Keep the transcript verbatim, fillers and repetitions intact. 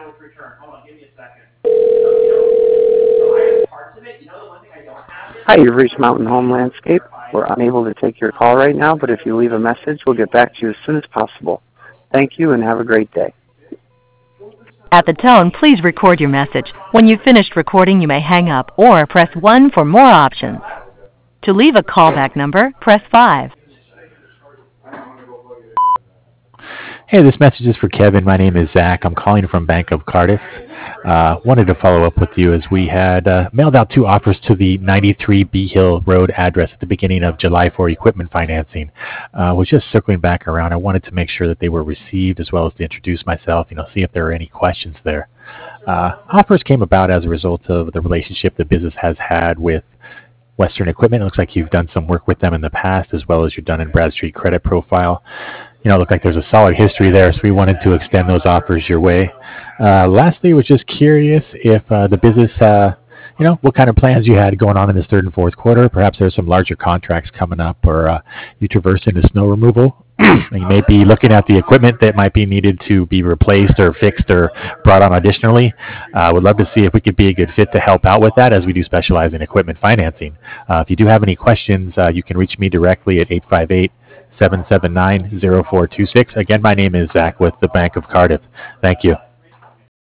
Hi, you've reached Mountain Home Landscape. We're unable to take your call right now, but if you leave a message, we'll get back to you as soon as possible. Thank you and have a great day. At the tone, please record your message. When you've finished recording, you may hang up or press one for more options. To leave a callback number, press five. Hey, this message is for Kevin. My name is Zach. I'm calling from Bank of Cardiff. Uh, wanted to follow up with you as we had uh, mailed out two offers to the ninety-three Bee Hill Road address at the beginning of July for equipment financing. Uh, was just circling back around. I wanted to make sure that they were received as well as to introduce myself, you know, see if there are any questions there. Uh, offers came about as a result of the relationship the business has had with Western Equipment. It looks like you've done some work with them in the past as well as you've done in Bradstreet Credit Profile. You know, it looked like there's a solid history there, so we wanted to extend those offers your way. Uh, lastly, was just curious if uh, the business, uh, you know, what kind of plans you had going on in this third and fourth quarter. Perhaps there's some larger contracts coming up, or uh, you traverse into snow removal. You may be looking at the equipment that might be needed to be replaced or fixed or brought on additionally. I uh, would love to see if we could be a good fit to help out with that, as we do specialize in equipment financing. Uh, if you do have any questions, uh, you can reach me directly at eight five eight, seven seven nine, zero four two six. Again, my name is Zach with the Bank of Cardiff. Thank you.